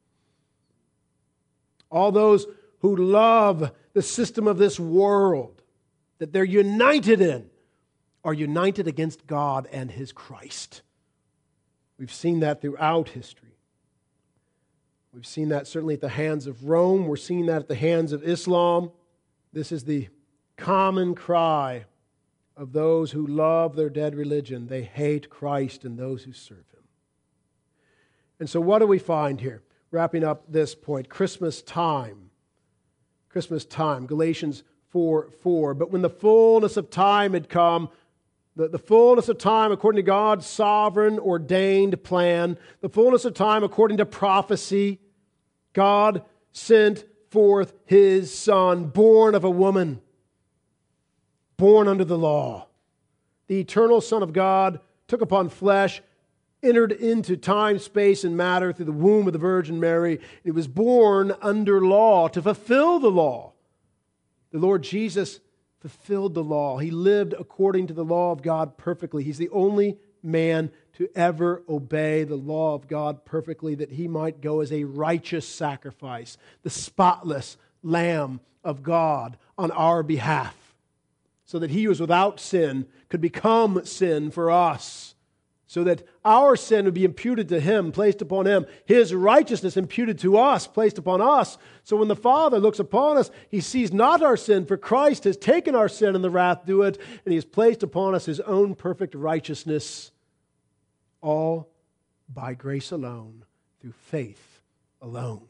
All those who love the system of this world that they're united in are united against God and his Christ. We've seen that throughout history. We've seen that certainly at the hands of Rome. We're seeing that at the hands of Islam. This is the common cry of those who love their dead religion. They hate Christ and those who serve him. And so what do we find here? Wrapping up this point, Christmas time. Christmas time, Galatians 4:4. But when the fullness of time had come, the fullness of time according to God's sovereign ordained plan, the fullness of time according to prophecy, God sent forth his Son, born of a woman, born under the law. The eternal Son of God took upon flesh, entered into time, space, and matter through the womb of the Virgin Mary. He was born under law to fulfill the law. The Lord Jesus fulfilled the law. He lived according to the law of God perfectly. He's the only man to ever obey the law of God perfectly, that he might go as a righteous sacrifice, the spotless Lamb of God on our behalf, so that he who was without sin could become sin for us, so that our sin would be imputed to him, placed upon him, his righteousness imputed to us, placed upon us. So when the Father looks upon us, he sees not our sin, for Christ has taken our sin and the wrath due it, and he has placed upon us his own perfect righteousness, all by grace alone, through faith alone.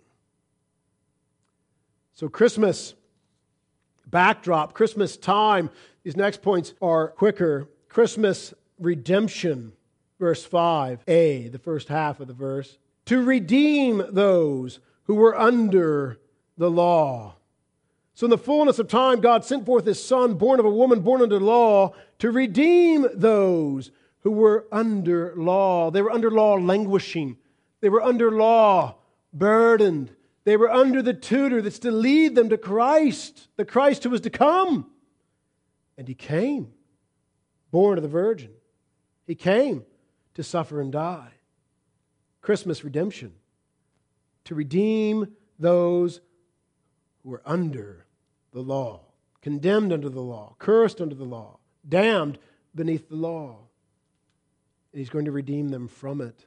So Christmas backdrop, Christmas time, these next points are quicker. Christmas redemption. Verse 5a, the first half of the verse, to redeem those who were under the law. So in the fullness of time, God sent forth his Son, born of a woman, born under law, to redeem those who were under law. They were under law languishing. They were under law burdened. They were under the tutor that's to lead them to Christ, the Christ who was to come. And he came, born of the Virgin. He came to suffer and die. Christmas redemption. To redeem those who were under the law, condemned under the law, cursed under the law, damned beneath the law. And he's going to redeem them from it.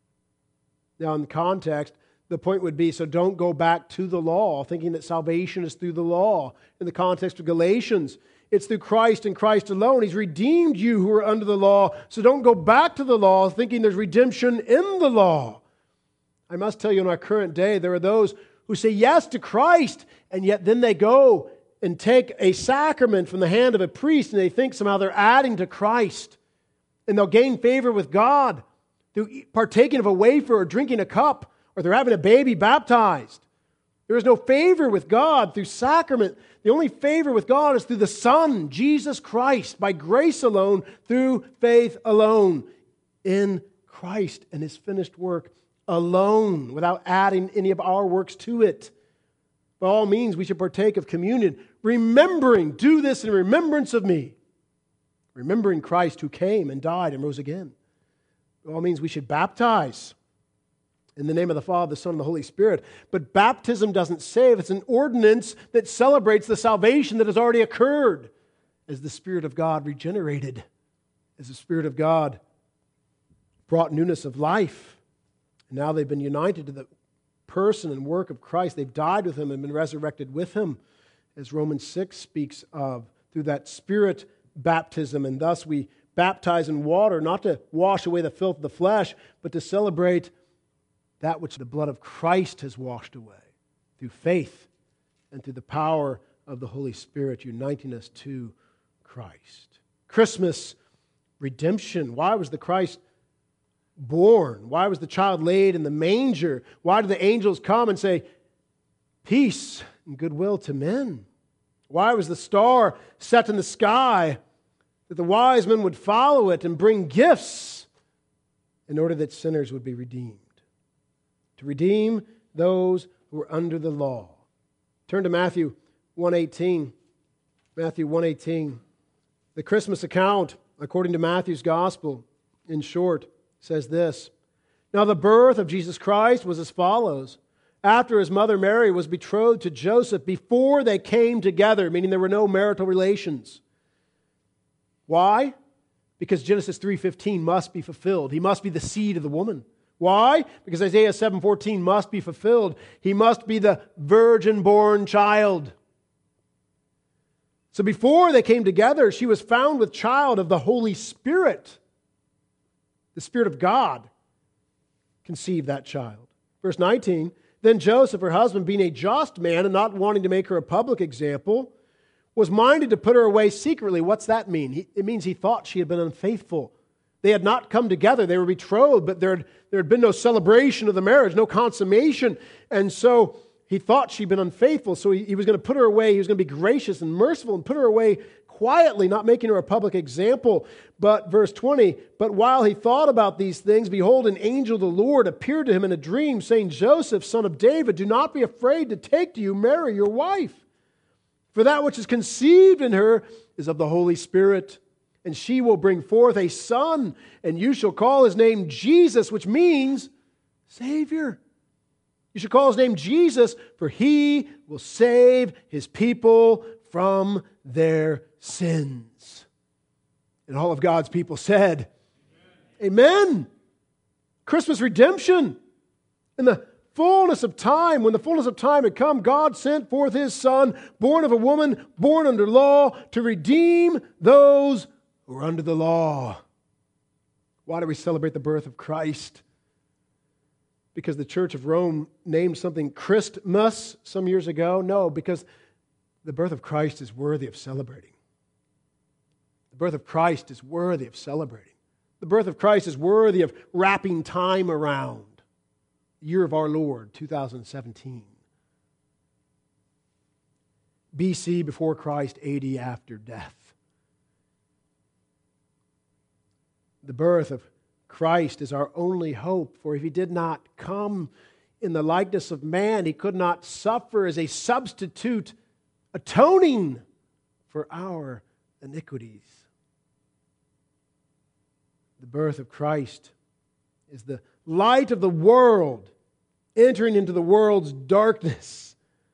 Now, in the context, the point would be, so don't go back to the law, thinking that salvation is through the law. In the context of Galatians, it's through Christ and Christ alone. He's redeemed you who are under the law, so don't go back to the law thinking there's redemption in the law. I must tell you, in our current day, there are those who say yes to Christ, and yet then they go and take a sacrament from the hand of a priest, and they think somehow they're adding to Christ, and they'll gain favor with God through partaking of a wafer or drinking a cup, or they're having a baby baptized. There is no favor with God through sacrament. The only favor with God is through the Son, Jesus Christ, by grace alone, through faith alone, in Christ and his finished work alone, without adding any of our works to it. By all means, we should partake of communion, remembering, do this in remembrance of me, remembering Christ who came and died and rose again. By all means, we should baptize in the name of the Father, the Son, and the Holy Spirit. But baptism doesn't save. It's an ordinance that celebrates the salvation that has already occurred as the Spirit of God regenerated, as the Spirit of God brought newness of life. And now they've been united to the person and work of Christ. They've died with Him and been resurrected with Him, as Romans 6 speaks of, through that Spirit baptism. And thus we baptize in water, not to wash away the filth of the flesh, but to celebrate that which the blood of Christ has washed away, through faith and through the power of the Holy Spirit uniting us to Christ. Christmas, redemption. Why was the Christ born? Why was the child laid in the manger? Why did the angels come and say, peace and goodwill to men? Why was the star set in the sky that the wise men would follow it and bring gifts in order that sinners would be redeemed? To redeem those who were under the law. Turn to Matthew 1:18. Matthew 1:18. The Christmas account, according to Matthew's Gospel, in short, says this. Now the birth of Jesus Christ was as follows. After his mother Mary was betrothed to Joseph, before they came together, meaning there were no marital relations. Why? Because Genesis 3:15 must be fulfilled. He must be the seed of the woman. Why? Because Isaiah 7:14 must be fulfilled. He must be the virgin-born child. So before they came together, she was found with child of the Holy Spirit. The Spirit of God conceived that child. Verse 19, then Joseph, her husband, being a just man and not wanting to make her a public example, was minded to put her away secretly. What's that mean? It means he thought she had been unfaithful. They had not come together. They were betrothed, but there had been no celebration of the marriage, no consummation. And so he thought she'd been unfaithful, so he was going to put her away. He was going to be gracious and merciful and put her away quietly, not making her a public example. But verse 20, but while he thought about these things, behold, an angel of the Lord appeared to him in a dream, saying, Joseph, son of David, do not be afraid to take to you Mary, your wife. For that which is conceived in her is of the Holy Spirit. And she will bring forth a son, and you shall call his name Jesus, which means Savior. You should call his name Jesus, for he will save his people from their sins. And all of God's people said, Amen. Christmas redemption. In the fullness of time, when the fullness of time had come, God sent forth his Son, born of a woman, born under law, to redeem those who are under the law. Why do we celebrate the birth of Christ? Because the Church of Rome named something Christmas some years ago? No, because the birth of Christ is worthy of celebrating. The birth of Christ is worthy of celebrating. The birth of Christ is worthy of wrapping time around. Year of our Lord, 2017. BC, before Christ, AD, after death. The birth of Christ is our only hope, for if he did not come in the likeness of man, he could not suffer as a substitute, atoning for our iniquities. The birth of Christ is the light of the world entering into the world's darkness.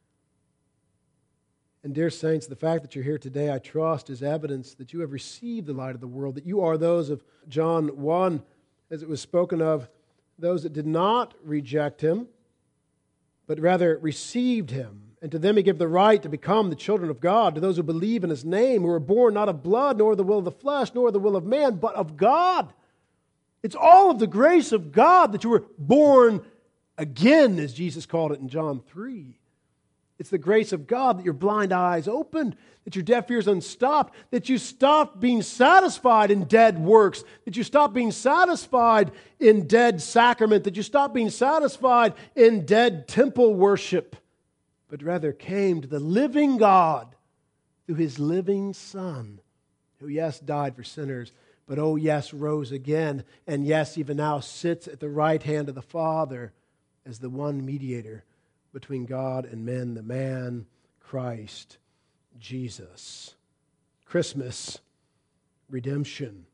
And dear saints, the fact that you're here today, I trust, is evidence that you have received the light of the world, that you are those of John 1, as it was spoken of, those that did not reject him, but rather received him. And to them he gave the right to become the children of God, to those who believe in his name, who were born not of blood, nor the will of the flesh, nor the will of man, but of God. It's all of the grace of God that you were born again, as Jesus called it in John 3. It's the grace of God that your blind eyes opened, that your deaf ears unstopped, that you stopped being satisfied in dead works, that you stopped being satisfied in dead sacrament, that you stopped being satisfied in dead temple worship, but rather came to the living God through his living Son, who, yes, died for sinners, but, oh, yes, rose again, and, yes, even now sits at the right hand of the Father as the one mediator between God and men, the man, Christ Jesus. Christmas, redemption.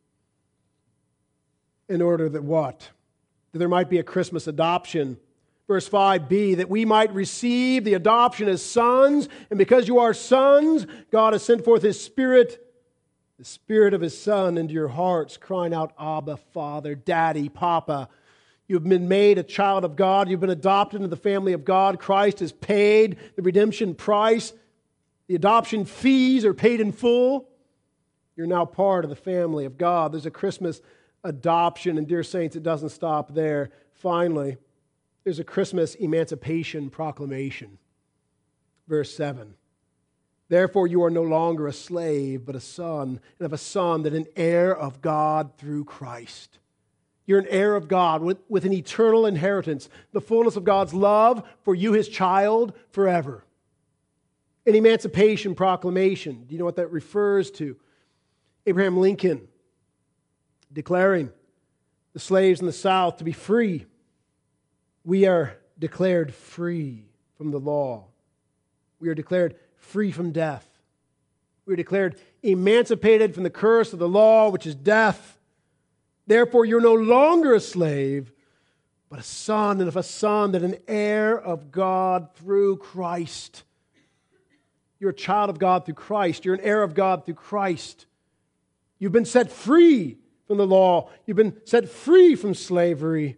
In order that what? That there might be a Christmas adoption. Verse 5b, that we might receive the adoption as sons, and because you are sons, God has sent forth his Spirit, the Spirit of his Son, into your hearts, crying out, Abba, Father, Daddy, Papa. You've been made a child of God. You've been adopted into the family of God. Christ has paid the redemption price. The adoption fees are paid in full. You're now part of the family of God. There's a Christmas adoption, and dear saints, it doesn't stop there. Finally, there's a Christmas emancipation proclamation. Verse 7. Therefore you are no longer a slave, but a son, and of a son, that an heir of God through Christ. You're an heir of God with an eternal inheritance, the fullness of God's love for you, His child, forever. An emancipation proclamation. Do you know what that refers to? Abraham Lincoln declaring the slaves in the South to be free. We are declared free from the law. We are declared free from death. We are declared emancipated from the curse of the law, which is death. Therefore, you're no longer a slave, but a son, and if a son, that an heir of God through Christ. You're a child of God through Christ. You're an heir of God through Christ. You've been set free from the law. You've been set free from slavery.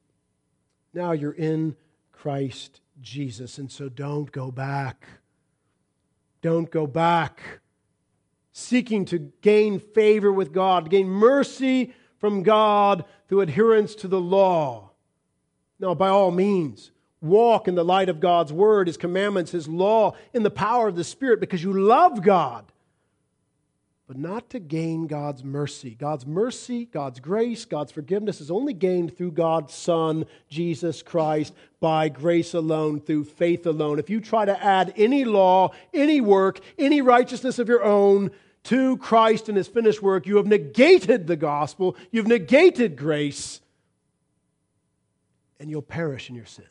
Now you're in Christ Jesus, and so don't go back. Don't go back seeking to gain favor with God, to gain mercy from God through adherence to the law. No, by all means, walk in the light of God's word, His commandments, His law, in the power of the Spirit, because you love God, but not to gain God's mercy. God's mercy, God's grace, God's forgiveness is only gained through God's Son, Jesus Christ, by grace alone, through faith alone. If you try to add any law, any work, any righteousness of your own to Christ and His finished work, you have negated the gospel, you've negated grace, and you'll perish in your sins.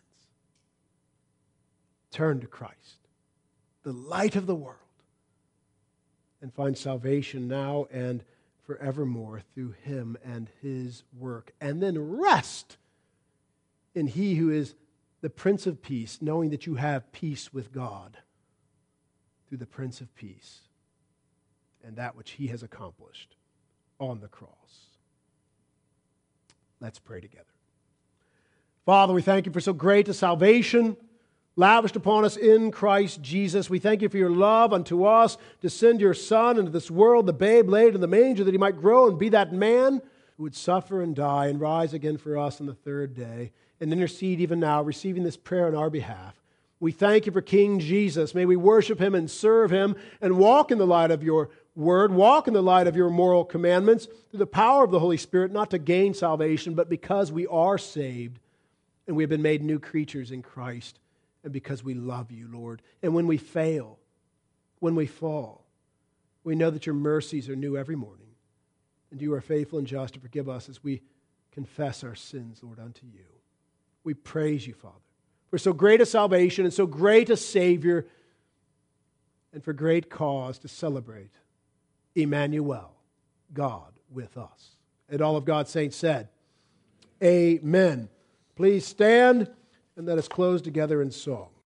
Turn to Christ, the light of the world, and find salvation now and forevermore through Him and His work. And then rest in He who is the Prince of Peace, knowing that you have peace with God through the Prince of Peace and that which He has accomplished on the cross. Let's pray together. Father, we thank You for so great a salvation lavished upon us in Christ Jesus. We thank You for Your love unto us, to send Your Son into this world, the babe laid in the manger, that He might grow and be that man who would suffer and die and rise again for us on the third day, and intercede even now, receiving this prayer on our behalf. We thank You for King Jesus. May we worship Him and serve Him and walk in the light of Your word, walk in the light of Your moral commandments through the power of the Holy Spirit, not to gain salvation, but because we are saved and we have been made new creatures in Christ. And because we love You, Lord. And when we fail, when we fall, we know that Your mercies are new every morning. And You are faithful and just to forgive us as we confess our sins, Lord, unto You. We praise You, Father, for so great a salvation and so great a Savior, and for great cause to celebrate Emmanuel, God with us. And all of God's saints said, Amen. Please stand. And let us close together in song.